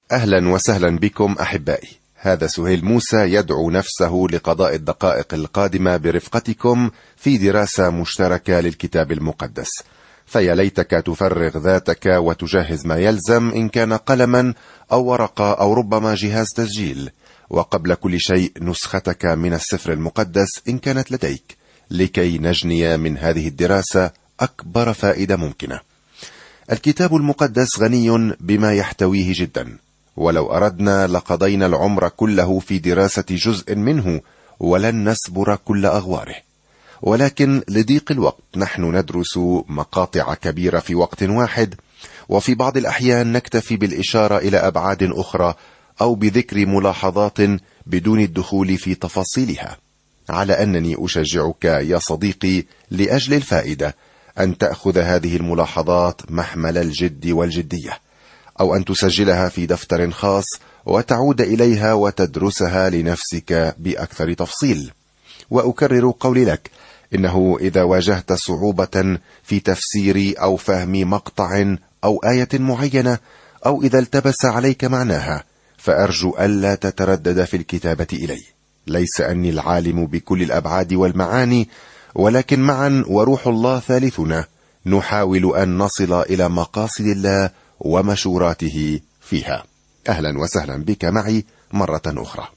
أهلا وسهلا بكم أحبائي. هذا سهيل موسى يدعو نفسه لقضاء الدقائق القادمة برفقتكم في دراسة مشتركة للكتاب المقدس. فيا ليتك تفرغ ذاتك وتجهز ما يلزم، إن كان قلما أو ورقة أو ربما جهاز تسجيل، وقبل كل شيء نسختك من السفر المقدس إن كانت لديك، لكي نجني من هذه الدراسة أكبر فائدة ممكنة. الكتاب المقدس غني بما يحتويه جدا، ولو أردنا لقضينا العمر كله في دراسة جزء منه ولن نسبر كل أغواره، ولكن لضيق الوقت نحن ندرس مقاطع كبيرة في وقت واحد، وفي بعض الأحيان نكتفي بالإشارة إلى أبعاد أخرى أو بذكر ملاحظات بدون الدخول في تفاصيلها. على أنني أشجعك يا صديقي لأجل الفائدة أن تأخذ هذه الملاحظات محمل الجد والجدية، أو أن تسجلها في دفتر خاص وتعود إليها وتدرسها لنفسك بأكثر تفصيل. وأكرر قولي لك إنه إذا واجهت صعوبة في تفسير أو فهم مقطع أو آية معينة، أو إذا التبس عليك معناها، فأرجو ألا تتردد في الكتابة إلي. ليس أني العالم بكل الأبعاد والمعاني، ولكن معا وروح الله ثالثنا نحاول أن نصل إلى مقاصد الله ومشوراته فيها. أهلا وسهلا بك معي مرة أخرى.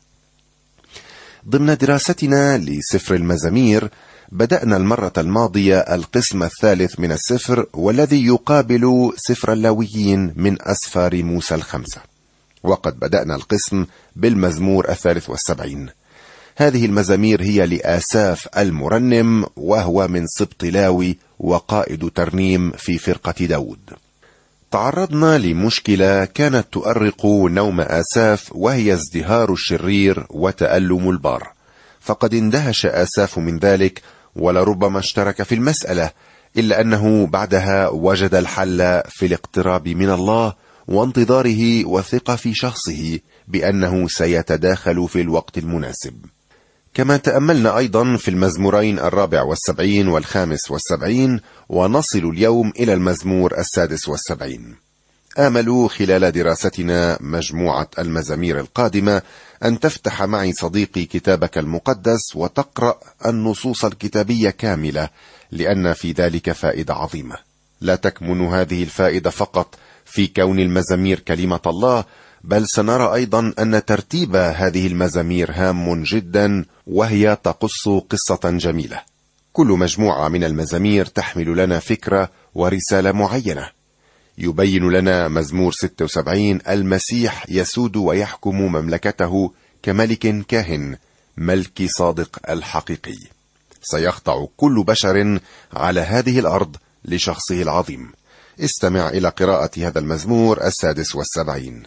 ضمن دراستنا لسفر المزامير بدأنا المرة الماضية القسم الثالث من السفر، والذي يقابل سفر اللاويين من أسفار موسى الخمسة، وقد بدأنا القسم بالمزمور 73. هذه المزامير هي لآساف المرنم، وهو من سبط لاوي وقائد ترنيم في فرقة داود. تعرضنا لمشكلة كانت تؤرق نوم آساف، وهي ازدهار الشرير وتألم البار، فقد اندهش آساف من ذلك ولربما اشترك في المسألة، إلا أنه بعدها وجد الحل في الاقتراب من الله وانتظاره والثقة في شخصه بأنه سيتداخل في الوقت المناسب. كما تأملنا أيضا في المزمورين 74 و75، ونصل اليوم إلى المزمور 76. آمل خلال دراستنا مجموعة المزامير القادمة أن تفتح معي صديقي كتابك المقدس وتقرأ النصوص الكتابية كاملة، لأن في ذلك فائدة عظيمة. لا تكمن هذه الفائدة فقط في كون المزامير كلمة الله، بل سنرى أيضا أن ترتيب هذه المزامير هام جدا، وهي تقص قصة جميلة. كل مجموعة من المزامير تحمل لنا فكرة ورسالة معينة. يبين لنا مزمور 76 المسيح يسود ويحكم مملكته كملك كاهن، ملك صادق الحقيقي. سيخضع كل بشر على هذه الأرض لشخصه العظيم. استمع إلى قراءة هذا المزمور 76.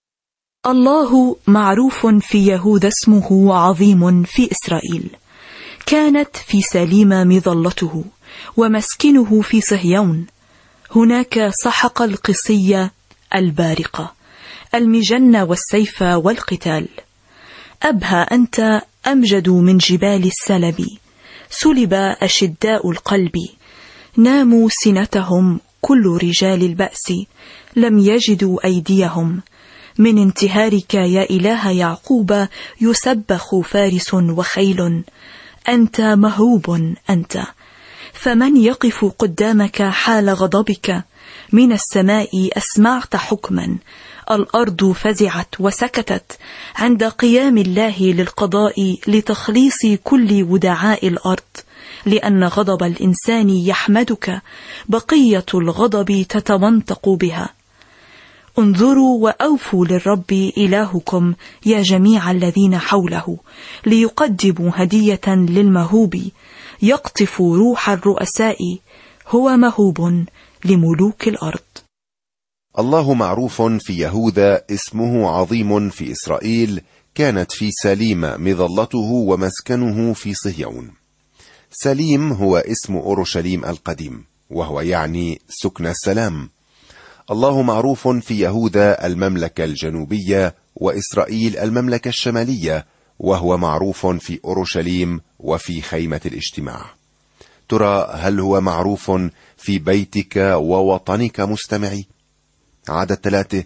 الله معروف في يهوذا، اسمه عظيم في إسرائيل. كانت في سليم مظلته، ومسكنه في صهيون. هناك سحق القصية البارقة، المجن والسيف والقتال. أبهى أنت أمجد من جبال السلب، سلب أشداء القلب. ناموا سنتهم كل رجال البأس، لم يجدوا أيديهم. من انتهارك يا إله يعقوب يسبخ فارس وخيل. أنت مهوب أنت، فمن يقف قدامك حال غضبك؟ من السماء أسمعت حكما، الأرض فزعت وسكتت عند قيام الله للقضاء لتخليص كل ودعاء الأرض. لأن غضب الإنسان يحمدك، بقية الغضب تتمنطق بها. انظروا وأوفوا للرب إلهكم يا جميع الذين حوله، ليقدموا هدية للمهوب. يقطف روح الرؤساء، هو مهوب لملوك الأرض. الله معروف في يهوذا، اسمه عظيم في إسرائيل. كانت في سليم مظلته، ومسكنه في صهيون. سليم هو اسم أورشليم القديم، وهو يعني سكن السلام. الله معروف في يهوذا المملكة الجنوبية، وإسرائيل المملكة الشمالية، وهو معروف في أورشليم وفي خيمة الاجتماع. ترى هل هو معروف في بيتك ووطنك مستمعي؟ عدد 3: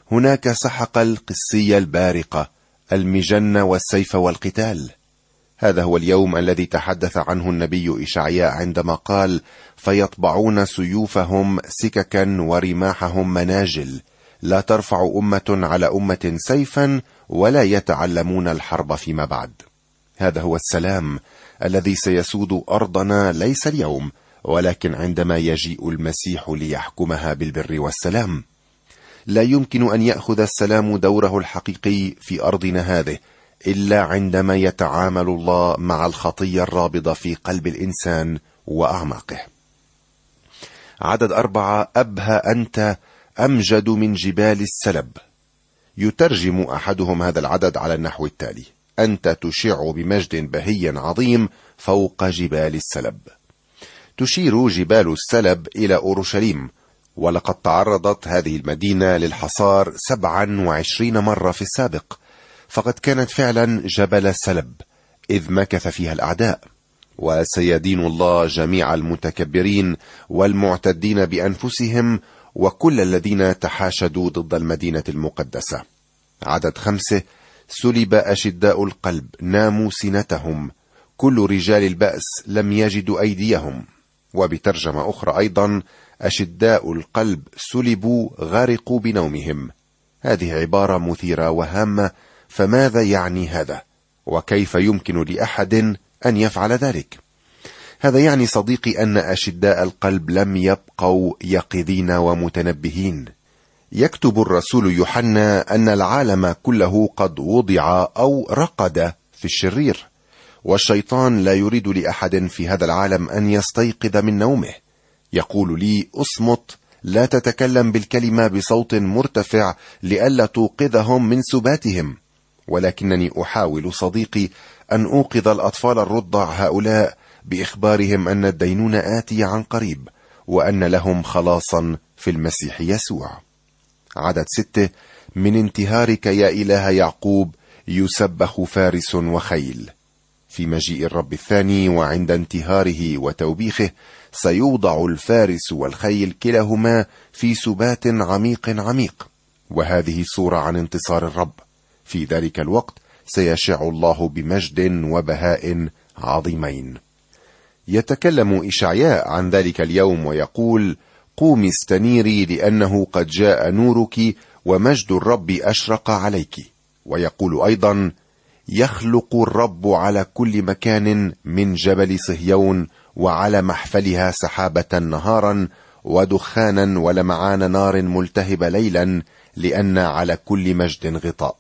هناك سحق القسية البارقة، المجنة والسيف والقتال. هذا هو اليوم الذي تحدث عنه النبي إشعياء عندما قال: فيطبعون سيوفهم سككا ورماحهم مناجل، لا ترفع أمة على أمة سيفا ولا يتعلمون الحرب فيما بعد. هذا هو السلام الذي سيسود أرضنا، ليس اليوم ولكن عندما يجيء المسيح ليحكمها بالبر والسلام. لا يمكن أن يأخذ السلام دوره الحقيقي في أرضنا هذه إلا عندما يتعامل الله مع الخطية الرابضة في قلب الإنسان وأعماقه. عدد 4: أبهى أنت أمجد من جبال السلب. يترجم أحدهم هذا العدد على النحو التالي: أنت تشع بمجد بهي عظيم فوق جبال السلب. تشير جبال السلب إلى أورشليم، ولقد تعرضت هذه المدينة للحصار 27 مرة في السابق، فقد كانت فعلا جبل سلب إذ مكث فيها الأعداء. وسيدين الله جميع المتكبرين والمعتدين بأنفسهم وكل الذين تحاشدوا ضد المدينة المقدسة. عدد 5: سلب أشداء القلب ناموا سنتهم، كل رجال البأس لم يجدوا أيديهم. وبترجمة أخرى أيضا: أشداء القلب سلبوا غرقوا بنومهم. هذه عبارة مثيرة وهامة، فماذا يعني هذا؟ وكيف يمكن لأحد أن يفعل ذلك؟ هذا يعني صديقي أن أشداء القلب لم يبقوا يقظين ومتنبهين. يكتب الرسول يوحنا أن العالم كله قد وضع أو رقد في الشرير، والشيطان لا يريد لأحد في هذا العالم أن يستيقظ من نومه. يقول لي: أصمت، لا تتكلم بالكلمة بصوت مرتفع لئلا توقظهم من سباتهم. ولكنني أحاول صديقي أن أوقظ الأطفال الرضع هؤلاء بإخبارهم أن الدينون آتي عن قريب، وأن لهم خلاصا في المسيح يسوع. عدد 6: من انتهارك يا إله يعقوب يسبخ فارس وخيل. في مجيء الرب الثاني وعند انتهاره وتوبيخه سيوضع الفارس والخيل كلاهما في سبات عميق عميق، وهذه صورة عن انتصار الرب. في ذلك الوقت سيشع الله بمجد وبهاء عظيمين. يتكلم إشعياء عن ذلك اليوم ويقول: قومي استنيري لأنه قد جاء نورك ومجد الرب أشرق عليك. ويقول أيضا: يخلق الرب على كل مكان من جبل صهيون وعلى محفلها سحابة نهارا ودخانا ولمعان نار ملتهبة ليلا، لأن على كل مجد غطاء.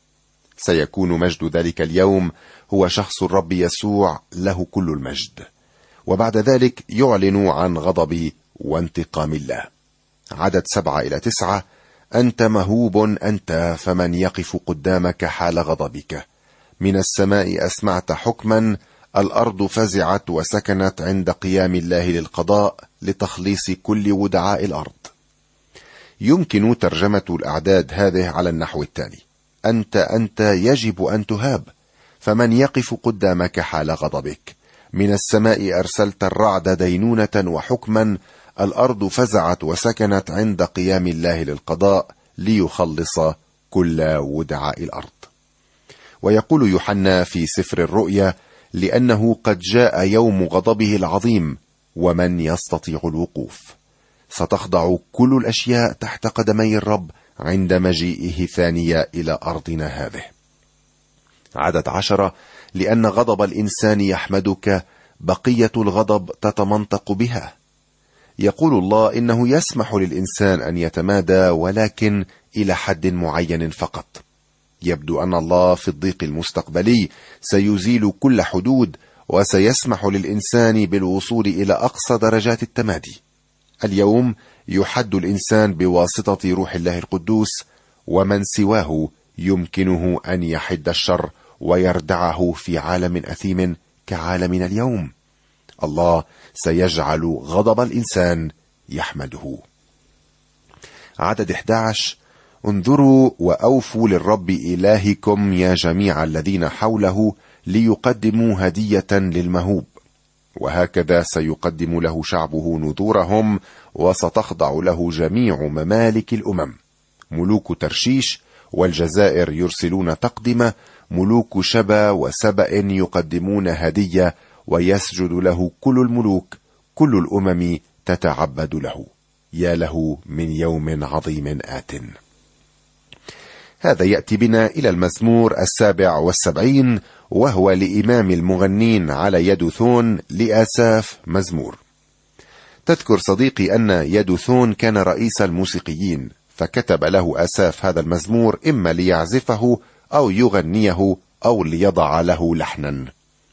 سيكون مجد ذلك اليوم هو شخص الرب يسوع، له كل المجد. وبعد ذلك يعلن عن غضب وانتقام الله. عدد 7-9: أنت مهوب أنت، فمن يقف قدامك حال غضبك. من السماء أسمعت حكما، الأرض فزعت وسكنت عند قيام الله للقضاء لتخليص كل ودعاء الأرض. يمكن ترجمة الأعداد هذه على النحو التالي: أنت يجب أن تهاب، فمن يقف قدامك حال غضبك. من السماء أرسلت الرعد دينونة وحكما، الأرض فزعت وسكنت عند قيام الله للقضاء ليخلص كل ودعاء الأرض. ويقول يوحنا في سفر الرؤيا: لأنه قد جاء يوم غضبه العظيم، ومن يستطيع الوقوف؟ ستخضع كل الأشياء تحت قدمي الرب عند مجيئه ثانية إلى أرضنا هذه. عدد 10: لأن غضب الإنسان يحمدك، بقية الغضب تتمنطق بها. يقول الله إنه يسمح للإنسان أن يتمادى، ولكن إلى حد معين فقط. يبدو أن الله في الضيق المستقبلي سيزيل كل حدود، وسيسمح للإنسان بالوصول إلى أقصى درجات التمادي. اليوم يحد الإنسان بواسطة روح الله القدوس، ومن سواه يمكنه أن يحد الشر ويردعه في عالم أثيم كعالمنا اليوم. الله سيجعل غضب الإنسان يحمده. عدد 11: انظروا وأوفوا للرب إلهكم يا جميع الذين حوله، ليقدموا هدية للمهوب. وهكذا سيقدم له شعبه نذورهم، وستخضع له جميع ممالك الأمم. ملوك ترشيش والجزائر يرسلون تقدمة، ملوك شبا وسبأ يقدمون هدية، ويسجد له كل الملوك، كل الأمم تتعبد له. يا له من يوم عظيم آت. هذا يأتي بنا إلى المزمور 77، وهو لإمام المغنين على يدوثون لآساف مزمور. تذكر صديقي أن يدوثون كان رئيس الموسيقيين، فكتب له آساف هذا المزمور إما ليعزفه أو يغنيه أو ليضع له لحنا.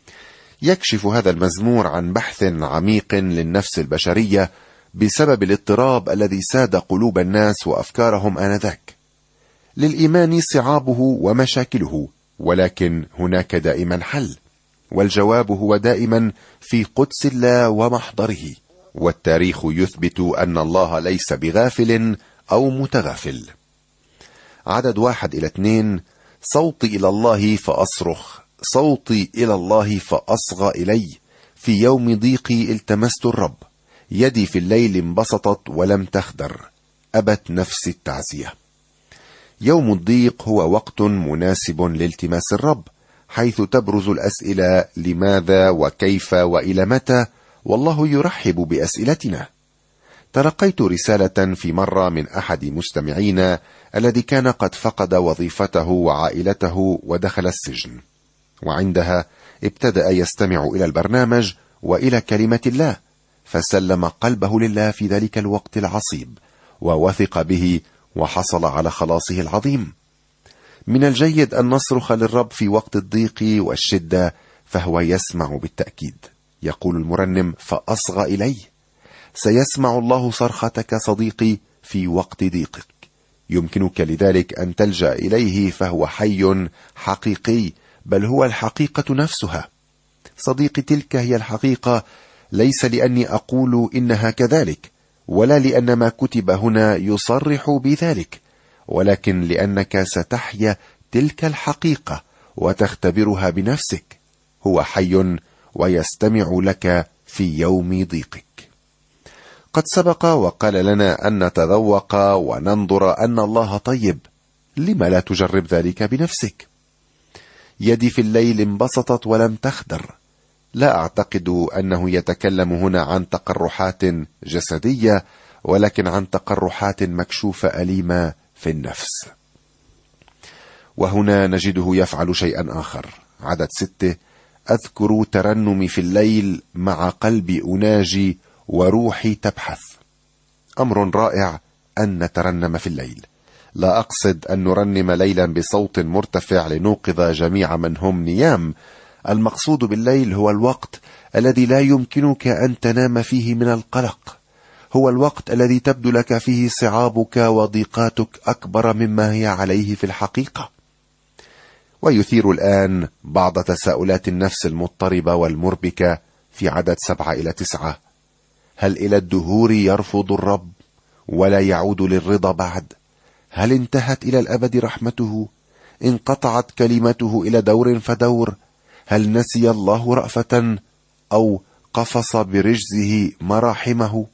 يكشف هذا المزمور عن بحث عميق للنفس البشرية بسبب الاضطراب الذي ساد قلوب الناس وأفكارهم آنذاك. للإيمان صعابه ومشاكله، ولكن هناك دائما حل، والجواب هو دائما في قدس الله ومحضره. والتاريخ يثبت أن الله ليس بغافل أو متغافل. عدد 1-2: صوتي إلى الله فأصرخ، صوتي إلى الله فأصغى إلي، في يوم ضيقي التمست الرب، يدي في الليل انبسطت ولم تخدر، أبت نفسي التعزية. يوم الضيق هو وقت مناسب لالتماس الرب، حيث تبرز الأسئلة لماذا وكيف وإلى متى، والله يرحب بأسئلتنا. تلقيت رسالة في مرة من أحد مستمعينا الذي كان قد فقد وظيفته وعائلته ودخل السجن، وعندها ابتدأ يستمع إلى البرنامج وإلى كلمة الله، فسلم قلبه لله في ذلك الوقت العصيب ووثق به وحصل على خلاصه العظيم. من الجيد أن نصرخ للرب في وقت الضيق والشدة، فهو يسمع بالتأكيد. يقول المرنم: فأصغى إلي. سيسمع الله صرختك صديقي في وقت ضيقك. يمكنك لذلك أن تلجأ إليه، فهو حي حقيقي، بل هو الحقيقة نفسها. صديقي، تلك هي الحقيقة، ليس لأني أقول إنها كذلك، ولا لأن ما كتب هنا يصرح بذلك، ولكن لأنك ستحيا تلك الحقيقة وتختبرها بنفسك. هو حي ويستمع لك في يوم ضيقك. قد سبق وقال لنا أن نتذوق وننظر أن الله طيب. لما لا تجرب ذلك بنفسك؟ يدي في الليل انبسطت ولم تخدر. لا أعتقد أنه يتكلم هنا عن تقرحات جسدية، ولكن عن تقرحات مكشوفة أليمة في النفس. وهنا نجده يفعل شيئا آخر. عدد 6: أذكر ترنمي في الليل، مع قلبي أناجي وروحي تبحث. أمر رائع أن نترنم في الليل. لا أقصد أن نرنم ليلا بصوت مرتفع لنوقظ جميع من هم نيام. المقصود بالليل هو الوقت الذي لا يمكنك أن تنام فيه من القلق، هو الوقت الذي تبدو لك فيه صعابك وضيقاتك أكبر مما هي عليه في الحقيقة. ويثير الآن بعض تساؤلات النفس المضطربة والمربكة في عدد 7-9: هل إلى الدهور يرفض الرب ولا يعود للرضا بعد؟ هل انتهت إلى الأبد رحمته؟ انقطعت كلمته إلى دور فدور؟ هل نسي الله رأفة أو قفص برجزه مراحمه؟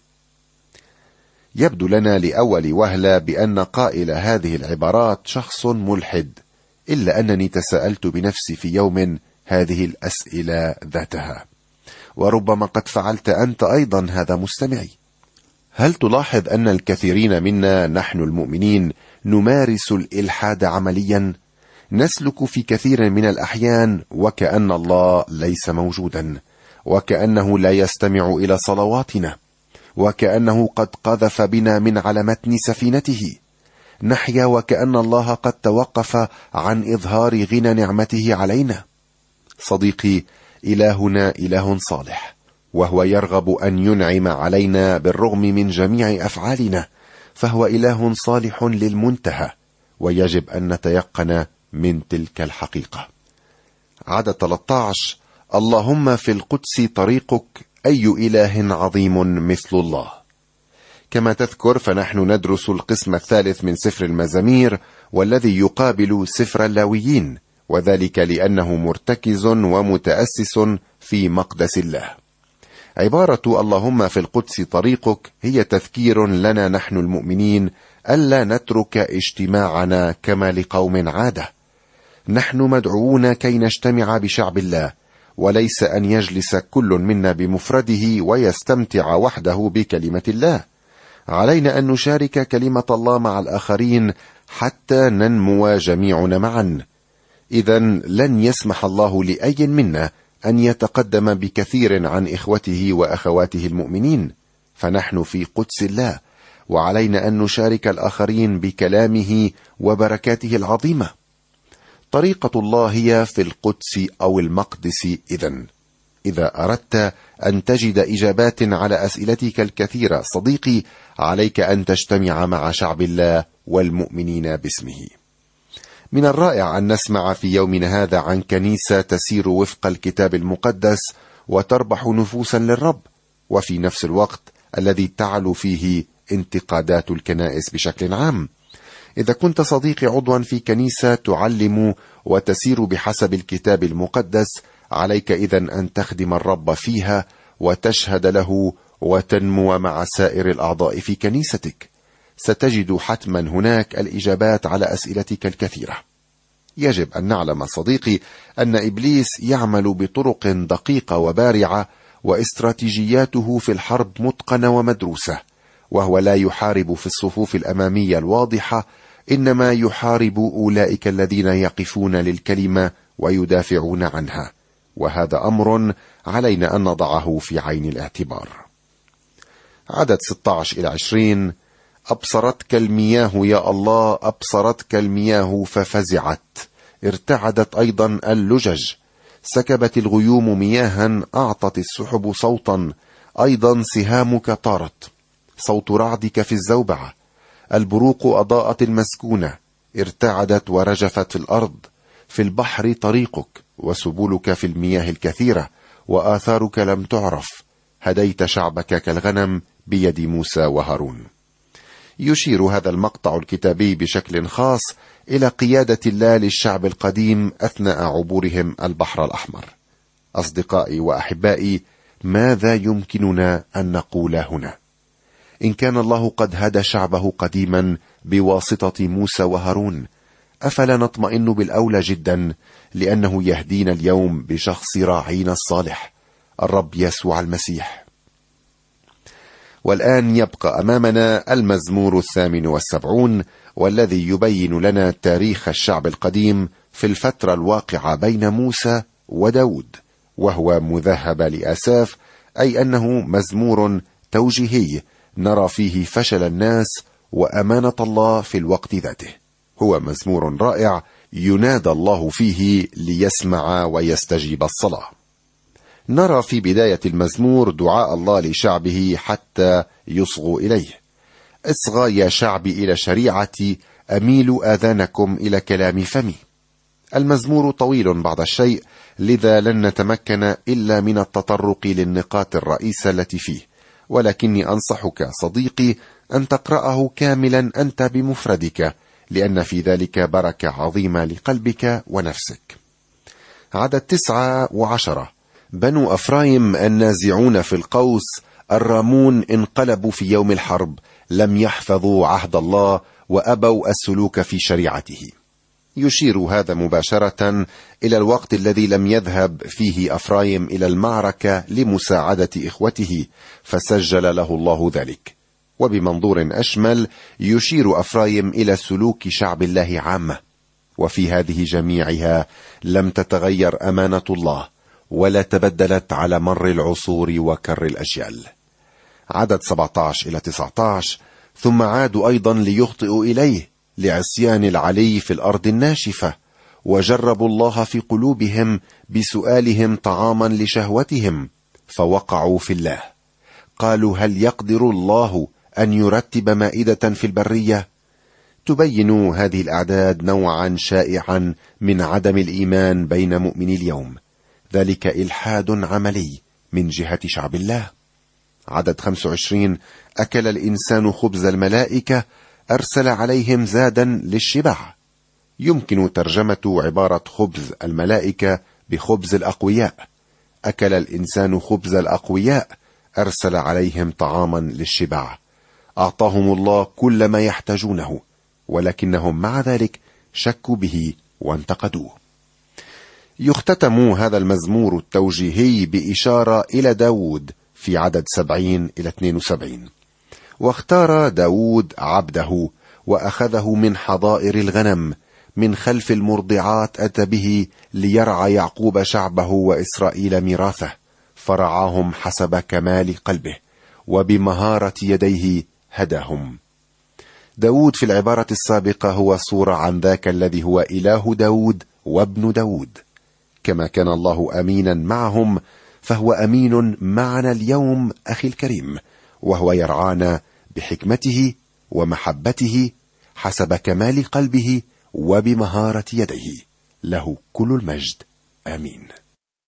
يبدو لنا لأول وهلة بأن قائل هذه العبارات شخص ملحد، إلا أنني تساءلت بنفسي في يوم هذه الأسئلة ذاتها، وربما قد فعلت أنت أيضا هذا مستمعي. هل تلاحظ أن الكثيرين منا نحن المؤمنين نمارس الإلحاد عمليا؟ نسلك في كثير من الأحيان وكأن الله ليس موجودا، وكأنه لا يستمع إلى صلواتنا، وكأنه قد قذف بنا من على متن سفينته. نحيا وكأن الله قد توقف عن إظهار غنى نعمته علينا. صديقي، إلهنا إله صالح، وهو يرغب أن ينعم علينا بالرغم من جميع أفعالنا، فهو إله صالح للمنتهى، ويجب أن نتيقن من تلك الحقيقة. عدد 13: اللهم في القدس طريقك، أي إله عظيم مثل الله. كما تذكر فنحن ندرس القسم الثالث من سفر المزامير، والذي يقابل سفر اللاويين، وذلك لأنه مرتكز ومتأسس في مقدس الله. عبارة اللهم في القدس طريقك هي تذكير لنا نحن المؤمنين ألا نترك اجتماعنا كما لقوم عادة. نحن مدعوون كي نجتمع بشعب الله، وليس أن يجلس كل منا بمفرده ويستمتع وحده بكلمة الله. علينا أن نشارك كلمة الله مع الآخرين حتى ننمو جميعنا معا. إذن لن يسمح الله لأي منا أن يتقدم بكثير عن إخوته وأخواته المؤمنين، فنحن في قدس الله، وعلينا أن نشارك الآخرين بكلامه وبركاته العظيمة. طريقة الله هي في القدس أو المقدس. إذا أردت أن تجد إجابات على أسئلتك الكثيرة صديقي، عليك أن تجتمع مع شعب الله والمؤمنين باسمه. من الرائع أن نسمع في يومنا هذا عن كنيسة تسير وفق الكتاب المقدس وتربح نفوسا للرب، وفي نفس الوقت الذي تعلو فيه انتقادات الكنائس بشكل عام. إذا كنت صديقي عضوا في كنيسة تعلم وتسير بحسب الكتاب المقدس، عليك إذن أن تخدم الرب فيها وتشهد له وتنمو مع سائر الأعضاء في كنيستك. ستجد حتما هناك الإجابات على أسئلتك الكثيرة. يجب أن نعلم صديقي أن إبليس يعمل بطرق دقيقة وبارعة، واستراتيجياته في الحرب متقنة ومدروسة، وهو لا يحارب في الصفوف الأمامية الواضحة، إنما يحارب أولئك الذين يقفون للكلمة ويدافعون عنها، وهذا أمر علينا أن نضعه في عين الاعتبار. عدد 16-20: أبصرتك المياه يا الله، أبصرتك المياه ففزعت، ارتعدت أيضا اللجج، سكبت الغيوم مياها، أعطت السحب صوتا، أيضا سهامك طارت، صوت رعدك في الزوبعة، البروق أضاءت المسكونة، ارتعدت ورجفت في الأرض، في البحر طريقك، وسبلك في المياه الكثيرة، وآثارك لم تعرف، هديت شعبك كالغنم بيد موسى وهارون. يشير هذا المقطع الكتابي بشكل خاص إلى قيادة الله للشعب القديم أثناء عبورهم البحر الأحمر. أصدقائي وأحبائي، ماذا يمكننا أن نقول هنا؟ إن كان الله قد هدى شعبه قديما بواسطة موسى وهارون، أفلا نطمئن بالأولى جدا لأنه يهدينا اليوم بشخص راعينا الصالح الرب يسوع المسيح. والآن يبقى أمامنا المزمور 78، والذي يبين لنا تاريخ الشعب القديم في الفترة الواقعة بين موسى وداود، وهو مذهب لآساف، أي أنه مزمور توجيهي نرى فيه فشل الناس وأمانة الله في الوقت ذاته. هو مزمور رائع ينادى الله فيه ليسمع ويستجيب الصلاة. نرى في بداية المزمور دعاء الله لشعبه حتى يصغوا إليه: اصغى يا شعبي إلى شريعتي، أميلوا آذانكم إلى كلام فمي. المزمور طويل بعض الشيء، لذا لن نتمكن إلا من التطرق للنقاط الرئيسة التي فيه، ولكني أنصحك صديقي أن تقرأه كاملا أنت بمفردك، لأن في ذلك بركة عظيمة لقلبك ونفسك. عدد 9 و10: بنو أفرايم النازعون في القوس، الرامون انقلبوا في يوم الحرب، لم يحفظوا عهد الله وأبوا السلوك في شريعته. يشير هذا مباشرة إلى الوقت الذي لم يذهب فيه أفرايم إلى المعركة لمساعدة إخوته، فسجل له الله ذلك. وبمنظور أشمل يشير أفرايم إلى سلوك شعب الله عامة، وفي هذه جميعها لم تتغير أمانة الله ولا تبدلت على مر العصور وكر الأجيال. عدد 17-19: ثم عادوا أيضا ليخطئوا إليه لعصيان العلي في الأرض الناشفة، وجربوا الله في قلوبهم بسؤالهم طعاما لشهوتهم، فوقعوا في الله. قالوا: هل يقدر الله أن يرتب مائدة في البرية؟ تبين هذه الأعداد نوعا شائعا من عدم الإيمان بين مؤمني اليوم، ذلك إلحاد عملي من جهة شعب الله. عدد 25: أكل الإنسان خبز الملائكة، أرسل عليهم زادا للشبع. يمكن ترجمة عبارة خبز الملائكة بخبز الأقوياء. أكل الإنسان خبز الأقوياء، أرسل عليهم طعاما للشبع. أعطاهم الله كل ما يحتاجونه، ولكنهم مع ذلك شكوا به وانتقدوه. يختتم هذا المزمور التوجيهي بإشارة إلى داود في عدد 70-72: واختار داود عبده وأخذه من حظائر الغنم، من خلف المرضعات أتى به ليرعى يعقوب شعبه وإسرائيل ميراثه، فرعاهم حسب كمال قلبه وبمهارة يديه هداهم. داود في العبارة السابقة هو صورة عن ذاك الذي هو إله داود وابن داود. كما كان الله أمينا معهم فهو أمين معنا اليوم أخي الكريم، وهو يرعانا بحكمته ومحبته حسب كمال قلبه وبمهارة يديه. له كل المجد. آمين.